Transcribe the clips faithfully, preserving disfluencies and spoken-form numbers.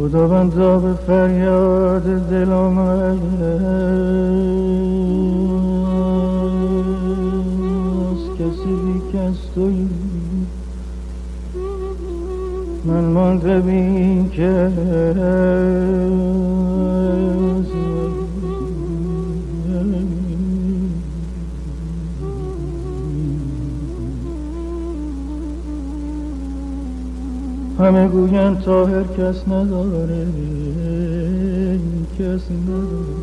خداوندا به فریاد دل آمد از کسی بی کس تویی من مانده بی کس همه گویند طاهر کس نداره کس نداره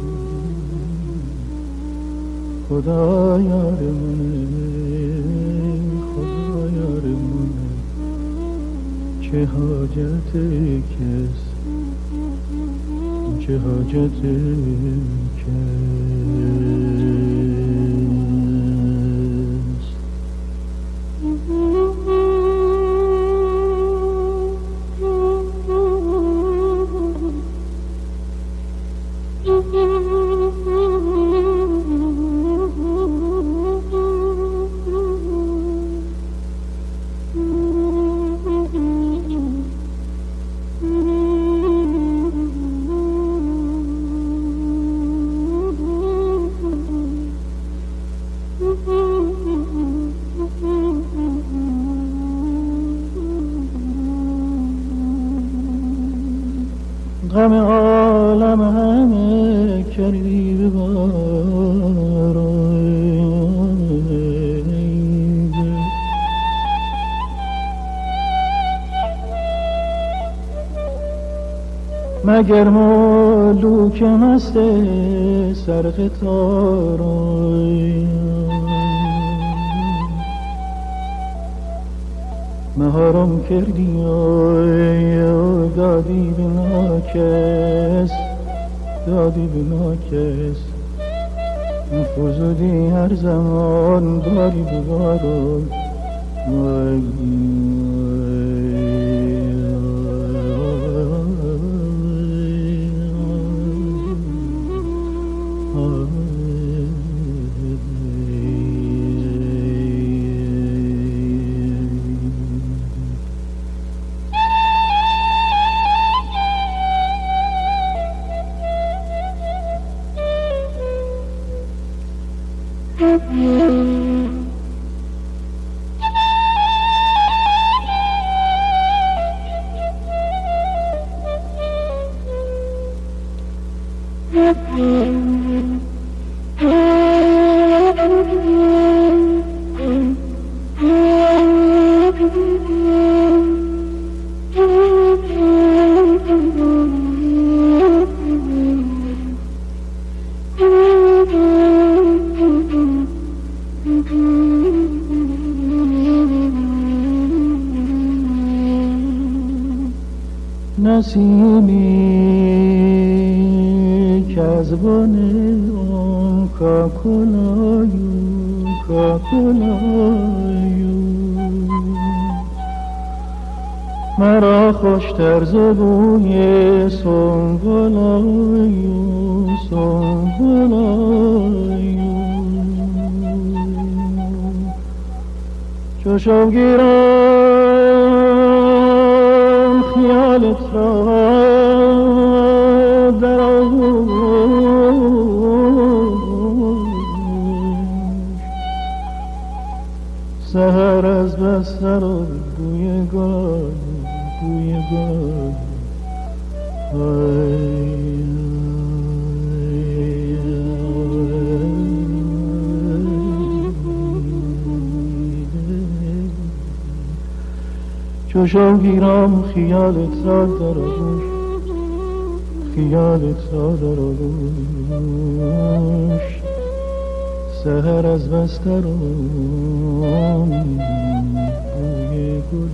خدا یار منه خدا یار منه چه حاجت کس چه حاجت کس غم عالم همه کردی به بارایده مگر ملوک مست سر قطارای مهارم کردی و دادی به ناکس دادی به ناکس فزودی هر زمان داری به بارون نسیمی که از بانه اون کاکلایو کاکلایو مرا خوشتر ز بوی سنبلایو سنبلایو چشم گیرم خیالت را در آغوش سحر از بستر و بوی گل بوی گل چشم گیرم خیالت را در آغوش خیالت را در آغوش سحر از بستر و بوی گل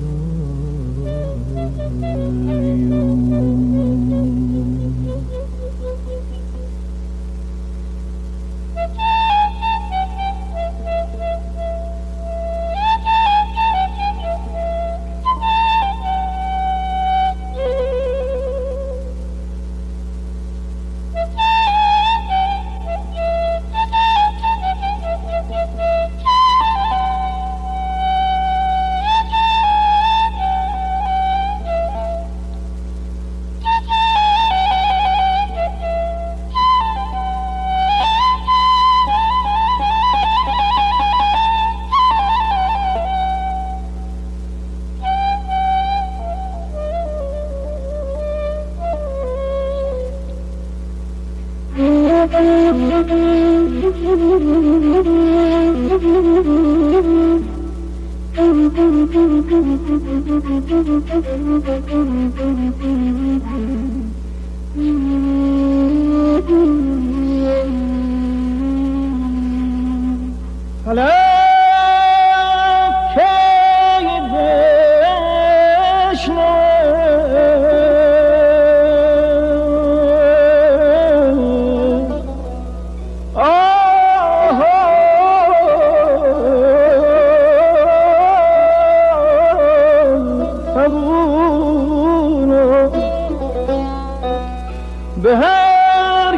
به هر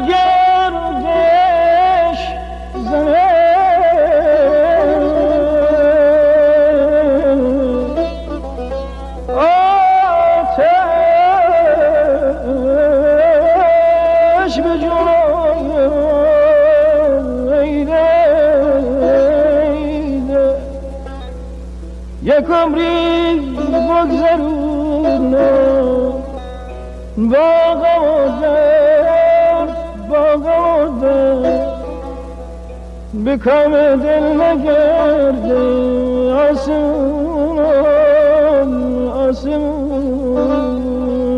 گردش زنه آتش به جنون ایده ایده یک عمری بگذرونم با غم و درد با غم و درد به کام دل نگرده آسمون آسمون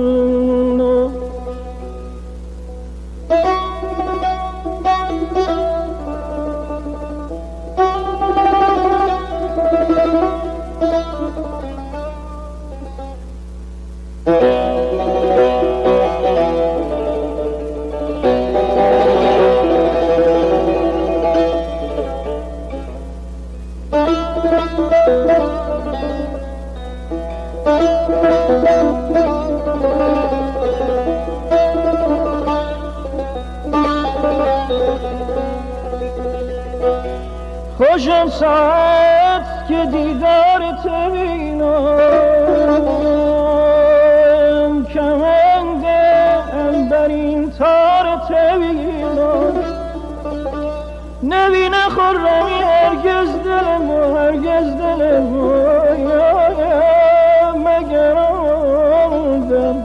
خوشم ساعت که دیدارت بینم کمند عنبرین تارت بینم نبینه خرمی هرگز دلم و هرگز دلم مگر آن دم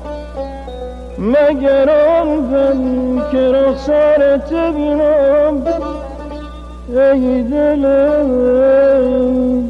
مگر آن دم که رخسارت بینم ای دلم